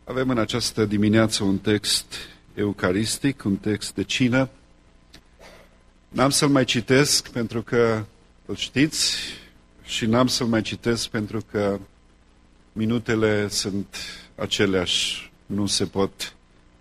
Avem în această dimineață un text eucaristic, un text de cină. N-am să-l mai citesc pentru că îl știți și n-am să-l mai citesc pentru că minutele sunt aceleași, nu se pot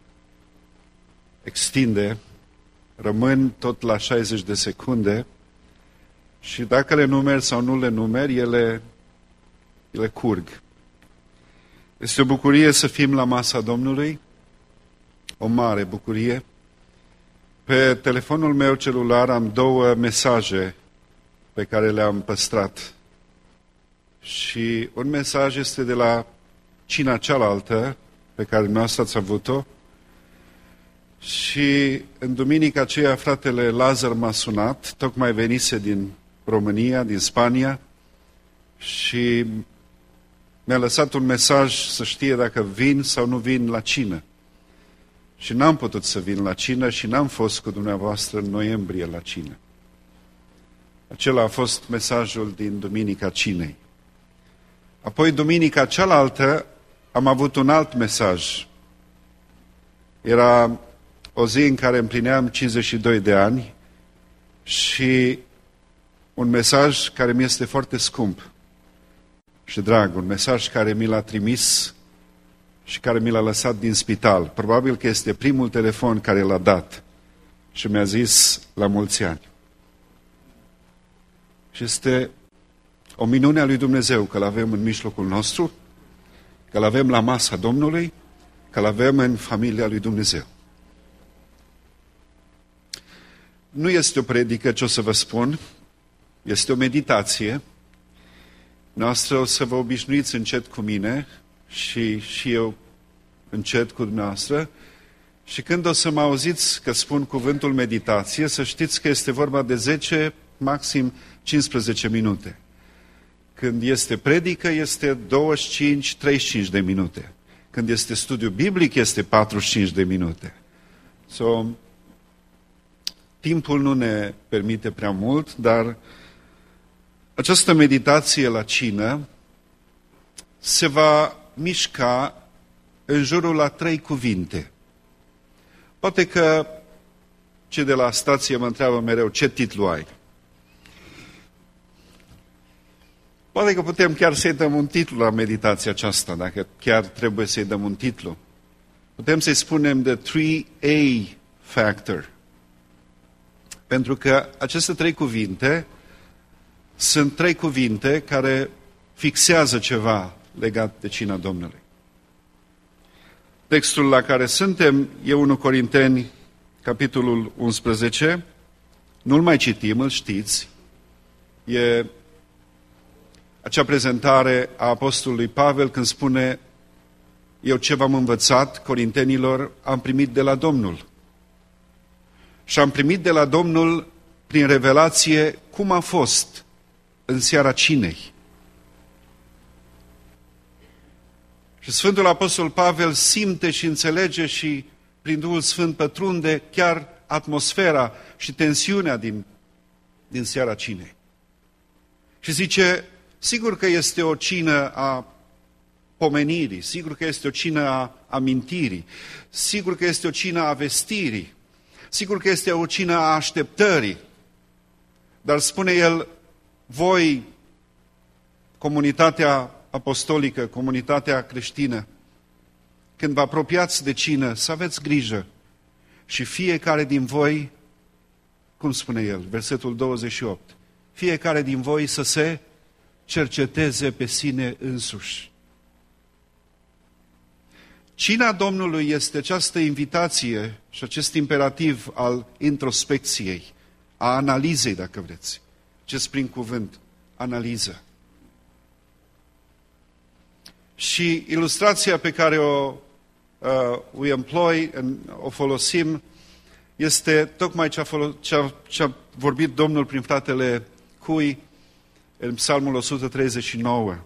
extinde, rămân tot la 60 de secunde și dacă le numeri sau nu le numeri, ele curg. Este o bucurie să fim la masa Domnului, o mare bucurie. Pe telefonul meu celular am 2 mesaje pe care le-am păstrat. Și un mesaj este de la cina cealaltă pe care dumneavoastră ați avut-o. Și în duminica aceea fratele Lazar m-a sunat, tocmai venise din România, din Spania, și mi-a lăsat un mesaj să știe dacă vin sau nu vin la cină. Și n-am putut să vin la cină și n-am fost cu dumneavoastră în noiembrie la cină. Acela a fost mesajul din duminica cinei. Apoi, duminica cealaltă, am avut un alt mesaj. Era o zi în care împlineam 52 de ani și un mesaj care mi este foarte scump și drag, un mesaj care mi l-a trimis și care mi l-a lăsat din spital. Probabil că este primul telefon care l-a dat și mi-a zis la mulți ani. Și este o minune a lui Dumnezeu că l-avem în mijlocul nostru, că l-avem la masa Domnului, că l-avem în familia lui Dumnezeu. Nu este o predică ce o să vă spun, este o meditație. Noastră o să vă obișnuiți încet cu mine și eu încet cu dumneavoastră. Și când o să mă auziți că spun cuvântul meditație, să știți că este vorba de 10, maxim 15 minute. Când este predică, este 25-35 de minute. Când este studiu biblic, este 45 de minute. Timpul nu ne permite prea mult, dar această meditație la cină se va mișca în jurul la 3 cuvinte. Poate că cei de la stație mă întreabă mereu, ce titlu ai? Poate că putem chiar să-i dăm un titlu la meditația aceasta, dacă chiar trebuie să-i dăm un titlu. Putem să-i spunem The 3A Factor. Pentru că aceste 3 cuvinte sunt 3 cuvinte care fixează ceva legat de cina Domnului. Textul la care suntem e 1 Corinteni, capitolul 11. Nu-l mai citim, îl știți. E acea prezentare a apostolului Pavel când spune: eu ce v-am învățat, corintenilor, am primit de la Domnul. Și am primit de la Domnul prin revelație cum a fost în seara cinei. Și Sfântul Apostol Pavel simte și înțelege și prin Duhul Sfânt pătrunde chiar atmosfera și tensiunea din seara cinei. Și zice, sigur că este o cină a pomenirii, sigur că este o cină a amintirii, sigur că este o cină a vestirii, sigur că este o cină a așteptării, dar spune el, voi, comunitatea apostolică, comunitatea creștină, când vă apropiați de cină, să aveți grijă și fiecare din voi, cum spune el, versetul 28, fiecare din voi să se cerceteze pe sine însuși. Cina Domnului este această invitație și acest imperativ al introspecției, a analizei, dacă vreți. Acest prin cuvânt, analiză. Și ilustrația pe care o folosim, este tocmai ce a vorbit Domnul prin fratele Cui în Psalmul 139.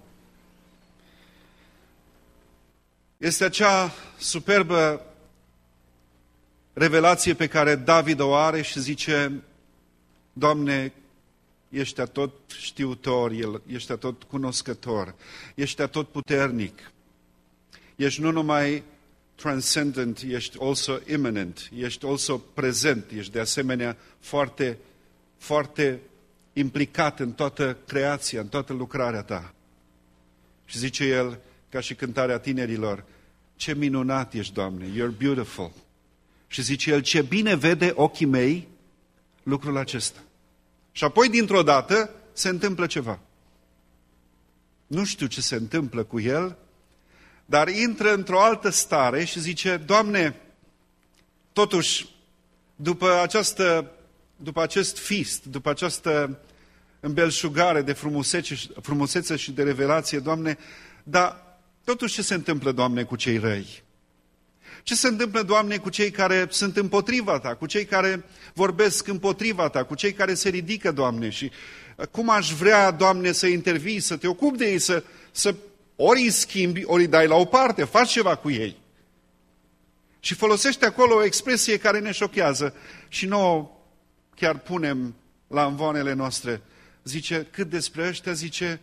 Este acea superbă revelație pe care David o are și zice, Doamne, ești atot știutor, ești atot cunoscător, ești atot puternic, Ești nu numai transcendent, ești also immanent, ești also prezent, ești de asemenea foarte, foarte implicat în toată creația, în toată lucrarea ta. Și zice el, ca și cântarea tinerilor, ce minunat ești, Doamne, you're beautiful. Și zice el, ce bine vede ochii mei lucrul acesta. Și apoi, dintr-o dată, se întâmplă ceva. Nu știu ce se întâmplă cu el, dar intră într-o altă stare și zice, Doamne, totuși, după acest fist, după această îmbelșugare de frumusețe și de revelație, Doamne, dar totuși ce se întâmplă, Doamne, cu cei răi? Ce se întâmplă, Doamne, cu cei care sunt împotriva Ta, cu cei care vorbesc împotriva Ta, cu cei care se ridică, Doamne, și cum aș vrea, Doamne, să intervii, să Te ocupi de ei, să ori îi schimbi, ori îi dai la o parte, faci ceva cu ei. Și folosește acolo o expresie care ne șochează și nouă chiar punem la amvoanele noastre. Zice, cât despre ăștia, zice,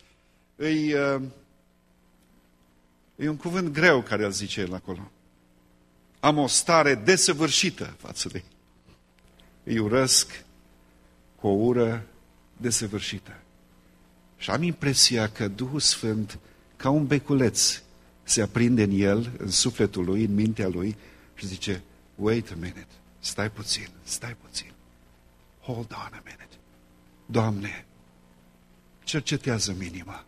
e un cuvânt greu care îl zice el acolo. Am o stare desăvârșită față de ei. Îi urăsc cu o ură desăvârșită. Și am impresia că Duhul Sfânt, ca un beculeț, se aprinde în el, în sufletul lui, în mintea lui și zice, wait a minute, stai puțin. Hold on a minute. Doamne, cercetează-mi inima.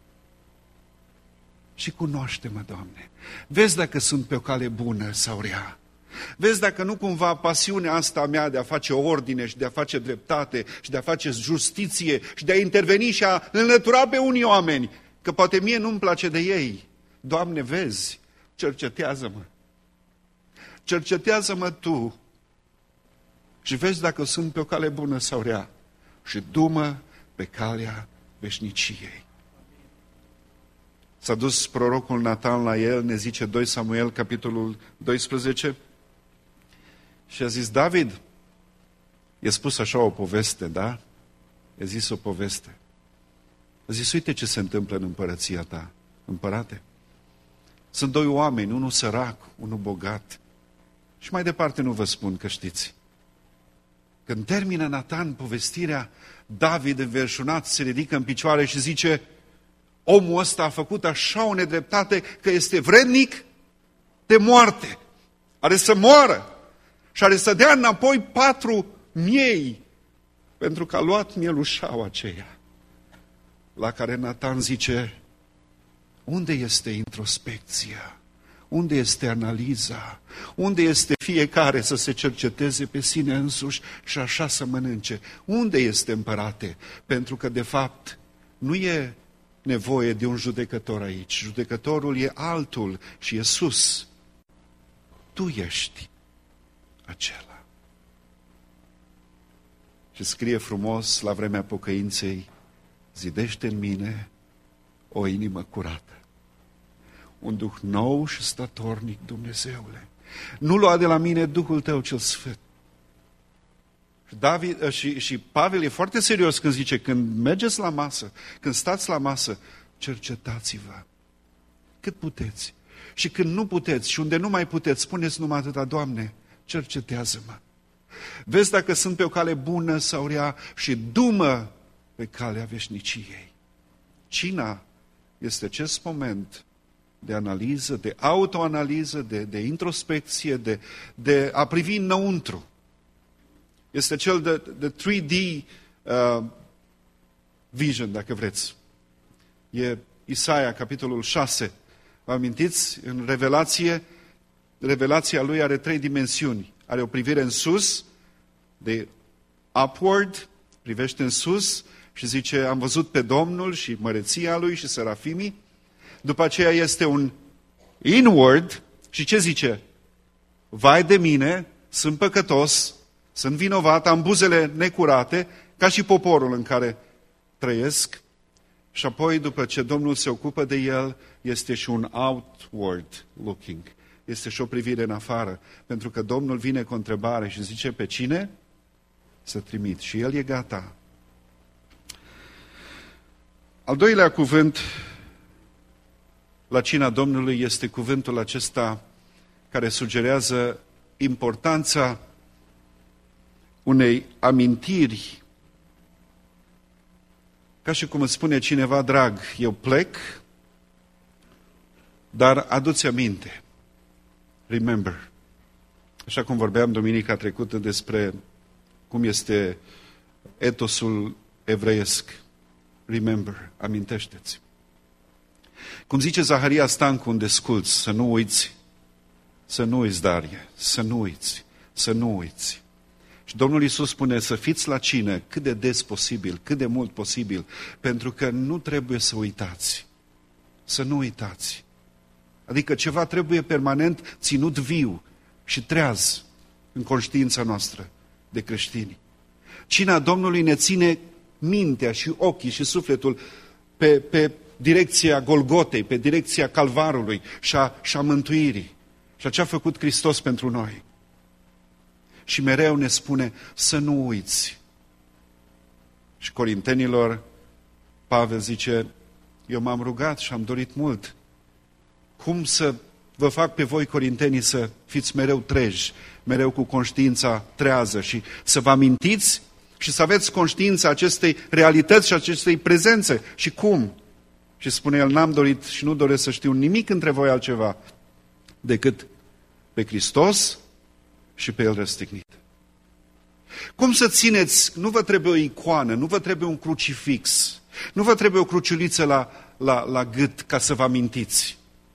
Și cunoaște-mă, Doamne. Vezi dacă sunt pe o cale bună sau rea. Vezi dacă nu cumva pasiunea asta mea de a face ordine și de a face dreptate și de a face justiție și de a interveni și a înlătura pe unii oameni, că poate mie nu-mi place de ei. Doamne, vezi, cercetează-mă. Cercetează-mă Tu și vezi dacă sunt pe o cale bună sau rea și du-mă pe calea veșniciei. S-a dus prorocul Natan la el, ne zice 2 Samuel, capitolul 12, și a zis, David, i-a spus așa o poveste, da? I-a zis o poveste. A zis, uite ce se întâmplă în împărăția ta, împărate. Sunt 2 oameni, unul sărac, unul bogat. Și mai departe nu vă spun că știți. Când termină Natan povestirea, David înverșunat se ridică în picioare și zice, omul ăsta a făcut așa o nedreptate că este vrednic de moarte. Are să moară și are să dea înapoi 4 miei pentru că a luat mielușaua aceea. La care Natan zice, unde este introspecția? Unde este analiza? Unde este fiecare să se cerceteze pe sine însuși și așa să mănânce? Unde este, împărate? Pentru că, de fapt, nu e nevoie de un judecător aici. Judecătorul e altul și e sus. Tu ești acela. Și scrie frumos la vremea pocăinței, zidește în mine o inimă curată. Un duh nou și statornic, Dumnezeule. Nu lua de la mine Duhul Tău cel Sfânt. Și Pavel e foarte serios când zice, când mergeți la masă, când stați la masă, cercetați-vă cât puteți. Și când nu puteți și unde nu mai puteți, spuneți numai atâta, Doamne, cercetează-mă. Vezi dacă sunt pe o cale bună sau rea și du-mă pe calea veșniciei. Cina este acest moment de analiză, de autoanaliză, de introspecție, de a privi înăuntru. Este cel de 3D vision, dacă vreți. E Isaia, capitolul 6. Vă amintiți? În revelația lui are 3 dimensiuni. Are o privire în sus, de upward, privește în sus și zice, am văzut pe Domnul și măreția lui și serafimii. După aceea este un inward și ce zice? Vai de mine, sunt păcătos, sunt vinovat, am buzele necurate, ca și poporul în care trăiesc. Și apoi, după ce Domnul se ocupă de el, este și un outward looking. Este și o privire în afară. Pentru că Domnul vine cu o întrebare și zice, pe cine să trimit? Și el e gata. Al doilea cuvânt la cina Domnului este cuvântul acesta care sugerează importanța unei amintiri. Ca și cum îți spune cineva, drag, eu plec, dar adu-ți aminte. Remember. Așa cum vorbeam duminica trecută despre cum este etosul evreiesc. Remember, amintește-ți. Cum zice Zaharia Stancu unde asculți, să nu uiți, Darie, să nu uiți. Și Domnul Iisus spune să fiți la cină cât de des posibil, cât de mult posibil, pentru că nu trebuie să uitați. Să nu uitați. Adică ceva trebuie permanent ținut viu și treaz în conștiința noastră de creștini. Cina Domnului ne ține mintea și ochii și sufletul pe direcția Golgotei, pe direcția Calvarului și a mântuirii. Și a ce a făcut Hristos pentru noi. Și mereu ne spune să nu uiți. Și Corintenilor, Pavel zice, eu m-am rugat și am dorit mult. Cum să vă fac pe voi, corintenii, să fiți mereu treji, mereu cu conștiința trează și să vă amintiți și să aveți conștiința acestei realități și acestei prezențe. Și cum? Și spune el, n-am dorit și nu doresc să știu nimic între voi altceva decât pe Hristos și pe El răstignit. Cum să țineți? Nu vă trebuie o icoană, nu vă trebuie un crucifix, nu vă trebuie o cruciuliță la gât ca să vă amintiți,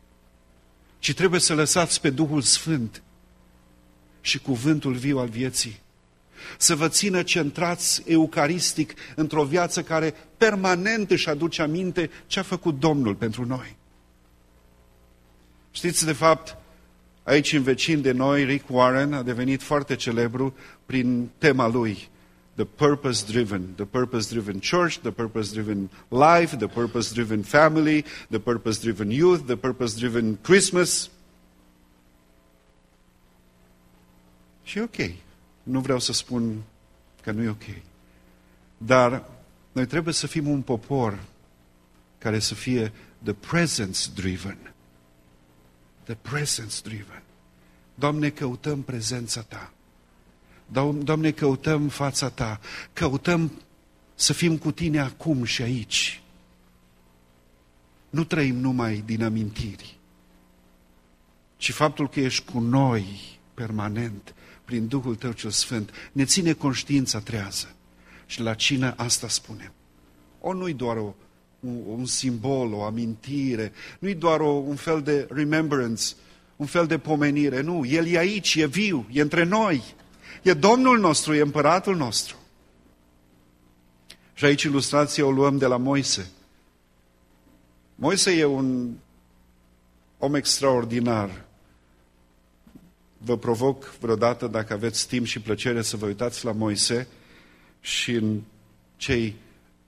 ci trebuie să lăsați pe Duhul Sfânt și cuvântul viu al vieții să vă țină centrați eucaristic într-o viață care permanent își aduce aminte ce a făcut Domnul pentru noi. Știți, de fapt, aici în vecin de noi, Rick Warren a devenit foarte celebru prin tema lui, the purpose-driven church, the purpose-driven life, the purpose-driven family, the purpose-driven youth, the purpose-driven Christmas. Și e ok. Nu vreau să spun că nu e ok. Dar noi trebuie să fim un popor care să fie the presence-driven. The presence-driven. Doamne, căutăm prezența Ta. Doamne, căutăm fața Ta. Căutăm să fim cu Tine acum și aici. Nu trăim numai din amintiri, ci faptul că ești cu noi permanent, prin Duhul Tău cel Sfânt, ne ține conștiința trează. Și la cină asta spunem. Nu-i doar un simbol, o amintire, nu-i doar un fel de remembrance, un fel de pomenire, nu, El e aici, e viu, e între noi, e Domnul nostru, e Împăratul nostru. Și aici ilustrația o luăm de la Moise. Moise e un om extraordinar. Vă provoc vreodată, dacă aveți timp și plăcere, să vă uitați la Moise și în cei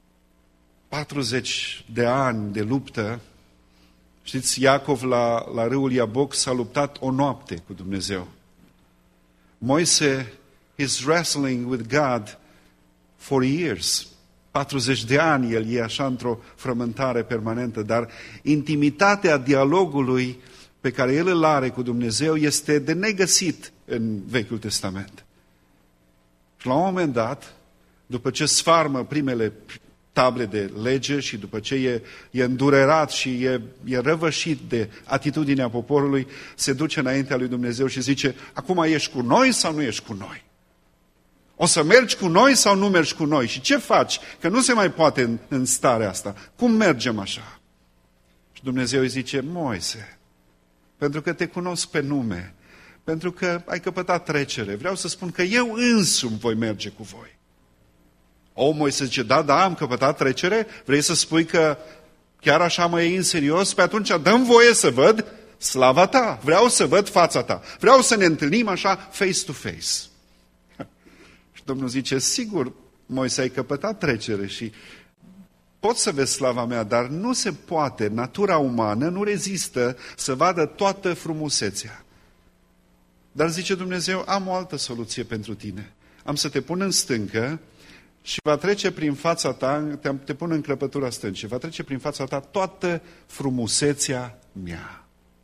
40 de ani de luptă, știți, Iacov la râul Iaboc s-a luptat o noapte cu Dumnezeu. Moise is wrestling with God for years. 40 de ani el e așa într-o frământare permanentă, dar intimitatea dialogului pe care el îl are cu Dumnezeu este de negăsit în Vechiul Testament. Și la un moment dat, după ce sfarmă primele table de lege și după ce e îndurerat și e răvășit de atitudinea poporului, se duce înaintea lui Dumnezeu și zice, acum ești cu noi sau nu ești cu noi? O să mergi cu noi sau nu mergi cu noi? Și ce faci? Că nu se mai poate în starea asta. Cum mergem așa? Și Dumnezeu îi zice, Moise, pentru că te cunosc pe nume, pentru că ai căpătat trecere, vreau să spun că eu însumi voi merge cu voi. Moise zice, da, am căpătat trecere, vrei să spui că chiar așa mă iei în serios? Pe atunci dă-mi voie să văd slava ta, vreau să văd fața ta, vreau să ne întâlnim așa face to face. Și Domnul zice, sigur, Moise, ai căpătat trecere și poți să vezi slava mea, dar nu se poate, natura umană nu rezistă să vadă toată frumusețea. Dar zice Dumnezeu, am o altă soluție pentru tine. Am să te pun în stâncă și va trece prin fața ta, te pun în crăpătura stâncii, va trece prin fața ta toată frumusețea mea.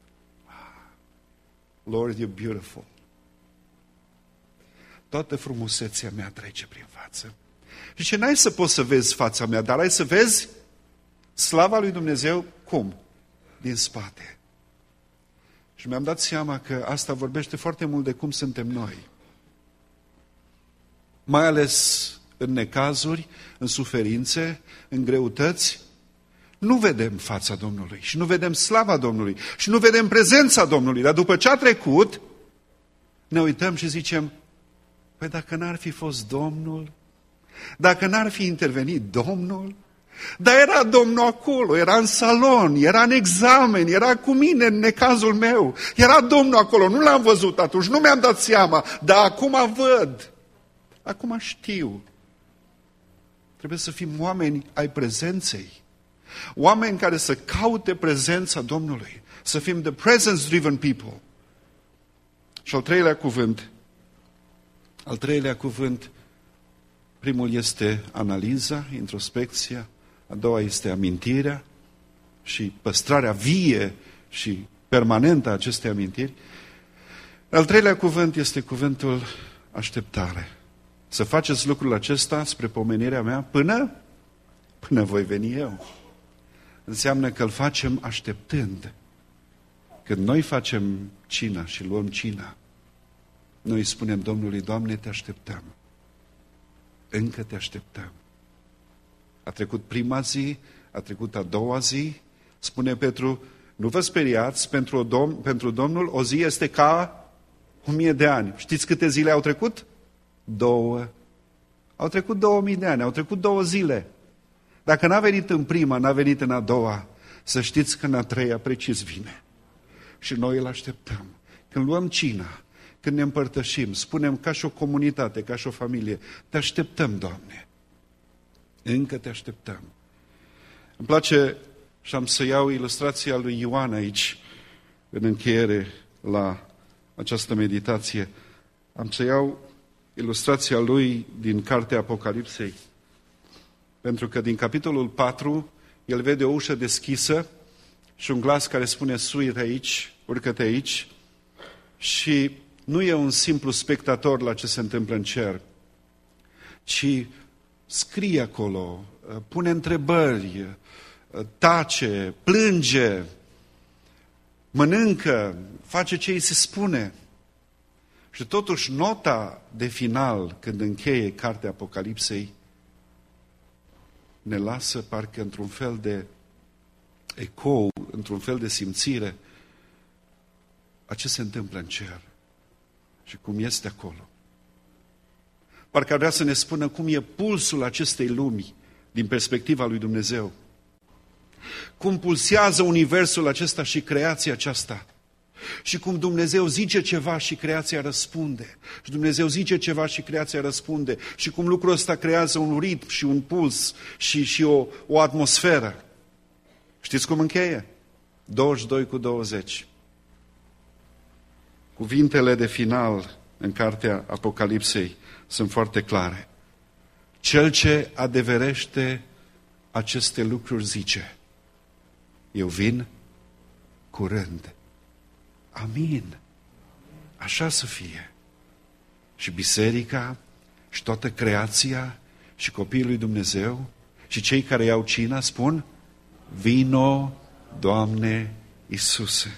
Lord, you're beautiful. Toată frumusețea mea trece prin față. Și ce n-ai să poți să vezi fața mea, dar ai să vezi slava lui Dumnezeu, cum? Din spate. Și mi-am dat seama că asta vorbește foarte mult de cum suntem noi. Mai ales în necazuri, în suferințe, în greutăți, nu vedem fața Domnului și nu vedem slava Domnului și nu vedem prezența Domnului. Dar după ce a trecut, ne uităm și zicem, păi dacă n-ar fi fost Domnul, dacă n-ar fi intervenit Domnul, dar era Domnul acolo, era în salon, era în examen, era cu mine în necazul meu, era Domnul acolo, nu l-am văzut atunci, nu mi-am dat seama, dar acum văd, acum știu. Trebuie să fim oameni ai prezenței, oameni care să caute prezența Domnului, să fim the presence-driven people. Și al treilea cuvânt, primul este analiza, introspecția, a doua este amintirea și păstrarea vie și permanentă a acestei amintiri. Al treilea cuvânt este cuvântul așteptare. Să faceți lucrul acesta spre pomenirea mea până voi veni eu. Înseamnă că îl facem așteptând. Când noi facem cina și luăm cina, noi spunem Domnului, Doamne, te așteptăm. Încă te așteptăm. A trecut prima zi, a trecut a doua zi, spune Petru, nu vă speriați, pentru Domnul o zi este ca 1000 de ani. Știți câte zile au trecut? 2. Au trecut 2000 de ani, au trecut 2 zile. Dacă n-a venit în prima, n-a venit în a doua, să știți că în a treia precis vine. Și noi îl așteptăm. Când luăm cina, când ne împărtășim, spunem ca și o comunitate, ca și o familie, te așteptăm, Doamne. Încă te așteptăm. Îmi place și am să iau ilustrația lui Ioan aici, în încheiere la această meditație. Am să iau ilustrația lui din cartea Apocalipsei. Pentru că din capitolul 4, el vede o ușă deschisă și un glas care spune, suie-te aici, urcă-te aici. Și nu e un simplu spectator la ce se întâmplă în cer, ci scrie acolo, pune întrebări, tace, plânge, mănâncă, face ce îi se spune. Și totuși nota de final, când încheie cartea Apocalipsei, ne lasă parcă într-un fel de ecou, într-un fel de simțire a ce se întâmplă în cer și cum este acolo. Parcă ar vrea să ne spună cum e pulsul acestei lumi din perspectiva lui Dumnezeu. Cum pulsează universul acesta și creația aceasta. Și cum Dumnezeu zice ceva și creația răspunde. Și Dumnezeu zice ceva și creația răspunde. Și cum lucrul ăsta creează un ritm și un puls și o atmosferă. Știți cum încheie? 22:20. Cuvintele de final în cartea Apocalipsei sunt foarte clare. Cel ce adeverește aceste lucruri zice, eu vin curând. Amin. Așa să fie. Și biserica, și toată creația, și copiii lui Dumnezeu, și cei care iau cina spun, vino, Doamne Iisuse.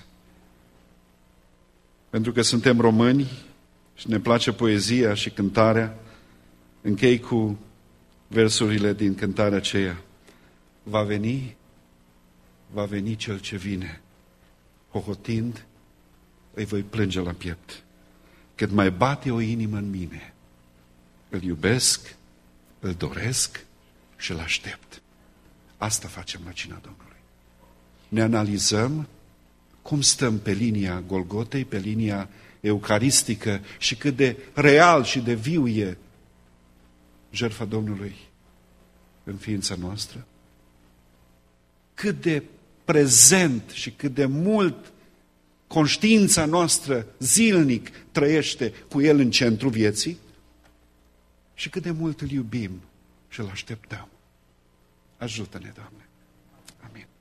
Pentru că suntem români și ne place poezia și cântarea, închei cu versurile din cântarea aceea. Va veni cel ce vine, hohotind, îi voi plânge la piept. Cât mai bate o inimă în mine, îl iubesc, îl doresc și îl aștept. Asta facem la cina Domnului. Ne analizăm cum stăm pe linia Golgotei, pe linia eucaristică și cât de real și de viu e jertfa Domnului în ființa noastră. Cât de prezent și cât de mult conștiința noastră zilnic trăiește cu El în centrul vieții și cât de mult îl iubim și îl așteptăm. Ajută-ne, Doamne. Amin.